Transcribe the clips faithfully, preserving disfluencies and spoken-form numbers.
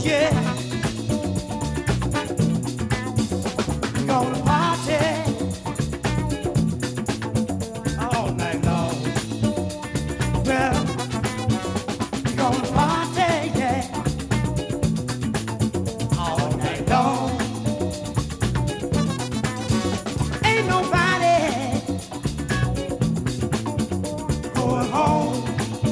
yeah. We gonna party all night long. Well, we gonna party, yeah, all night long. Ain't nobody going home.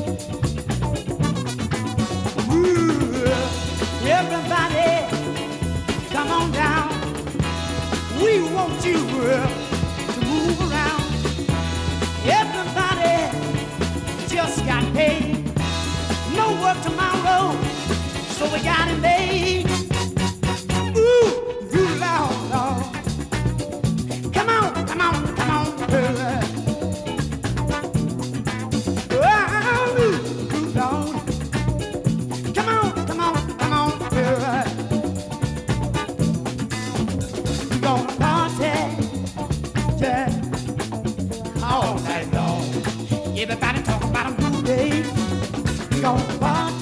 Ooh, everybody, come on down. We want you uh, to move around. Everybody just got paid. No work tomorrow, so we got it made. Ooh, you loud, Lord. Come on, come on, come on, girl. Oh, you Lord. Come on, come on, come on, girl. We gonna party, yeah, all night long. Everybody talking about a good day. We gonna party.